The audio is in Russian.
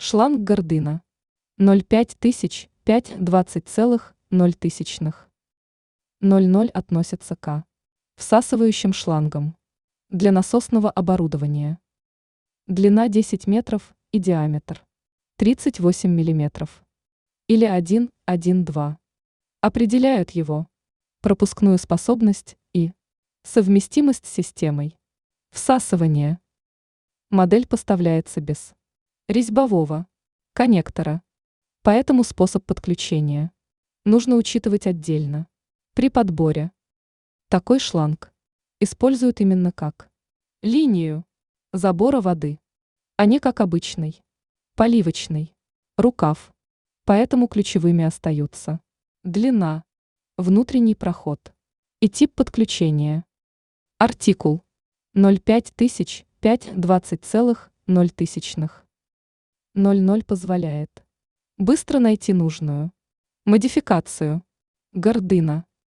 Шланг Гордына. 0,5000, 5,20,0. 00 относится к всасывающим шлангам для насосного оборудования. Длина 10 метров и диаметр 38 миллиметров. Или 1,1,2. Определяют его пропускную способность и совместимость с системой всасывания. Модель поставляется без резьбового коннектора, поэтому способ подключения нужно учитывать отдельно при подборе. Такой шланг используют именно как линию забора воды, а не как обычный поливочный рукав, поэтому ключевыми остаются длина, внутренний проход и тип подключения. Артикул 0,5000, 5,20,0. 00 позволяет быстро найти нужную модификацию Гордына.